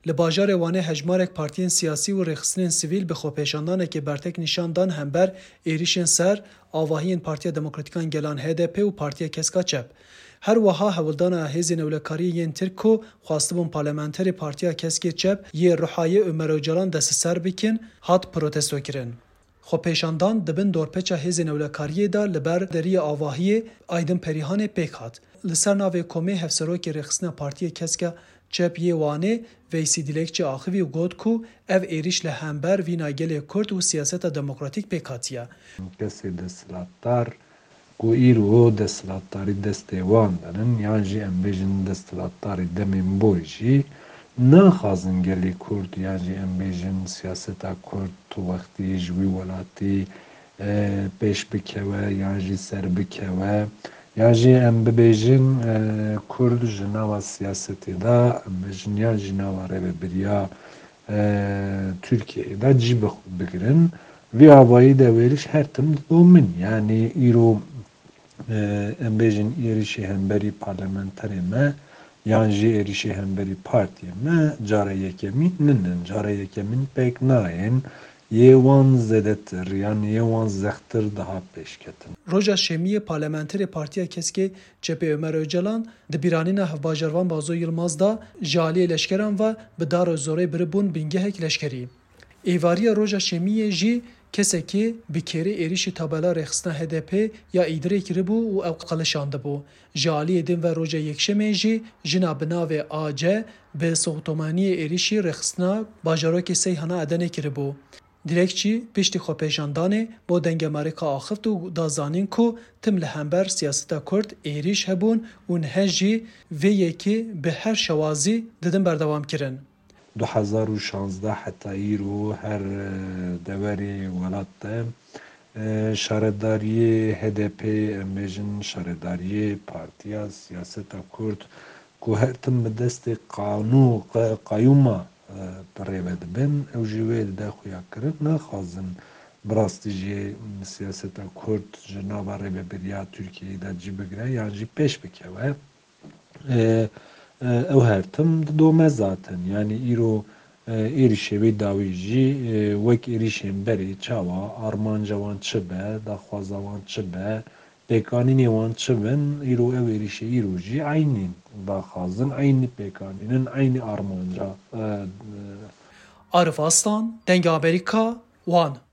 Li bajarê Wanê hejmarek partiyên siyasî û rêxistinên sivîl bi xwepêşandanekê bertek nîşan dan hember êrişên ser avahiyên Partiya Demokratîkan Gelan HDP û Partiya Keska Çep. Her wiha hewildana hêzên ewlekariyê yên Tirk ku xwastibûn parlamenterê Partiya Keskê Çep yê Rihayê Ömer Öcalan desteser bikin, hat protestokirin. Xwepêşandan dibin dorpêça hêzên ewlekariyê da li ber deriyê avahiyê Aydin Perihanê pêk hat. Li ser navê komê hevserokê rêxistina Partiya Keska Çep yê Wanê Veysî Dilekçî axivî got ku ev êriş li hember vîna gelê Kurd û siyaseta demokratîk pêk hatiye. Kesê desthilatdar ku îro desthilatdarî destê wan danin yan jî em bêjin desthilatdarî demên boy jî naxwazin gelê Kurd yan jî em bêjin siyaseta Kurd tu wextî ji wî welatî pêş bikeve yan jî ser bikeve yan jî em bibêjin Kurd ji nava siyasetê da em bêjin yan jî nava rêveberiya Tirkiyeyê da cî bigirin. Vî avayî de êriş her tim didomin. Yani îro em bêjin êrişê hemberî parlamenterê me yan jî êrişê hemberî partiyê me cara yekemîn ninin. Cara yekemîn pêk nayên yê wan zêdetir yan yê wan zextir daha pêşketin. Roja şemiyê parlamenterê Partiya Keskê Çepê Ömer Öcalan di bîranîna hevbajarvan Bazo Yılmaz da ji aliyê leşkeran ve bi dara zorê biribûn bingehek leşkerî. Êvariya roja şemiyê jî kesekî bi kêrê êrişî tabela rêxistina HDP ya îdirê kiribû û ew qeleşandibû. Ji aliyê din ve roja yekşemê jî jina bi navê AC bi soxtomaniyê êrişî rêxistina bajarokê Seyhana Edenê kiribû. Dilekçî piştî xwepêşandanê bo dengemarîka axift û da zanîn ku tim li hember siyaseta Kurd êriş hebûn û niha jî vê yekê bi her şewazî didin berdewam kirin. 2016 heta îro her deverê welat de şaredariyê HDP em bêjin şaredariyê Partiya Siyaseta Kurd ku her tim bi destê qayûma birêve dibin ew jî wê li dexuya kirin naxwazin bi rastî jî siyaseta Kurd ji nava rêveberiya Tirkiyeyê de cî bigire yan jî pêş bikeve. Ew her tim didome zaten yani îro êrişê wê dawî jî wek êrişên berê çawa armanca wan çi be, daxwaza wan çi be, pêkanînê wan çi bin îro ew êrişê îro jî aynîn daxwazin, aynî pêkanînin, aynî armanca. Arif Aslan, Deng Amerika, Wan.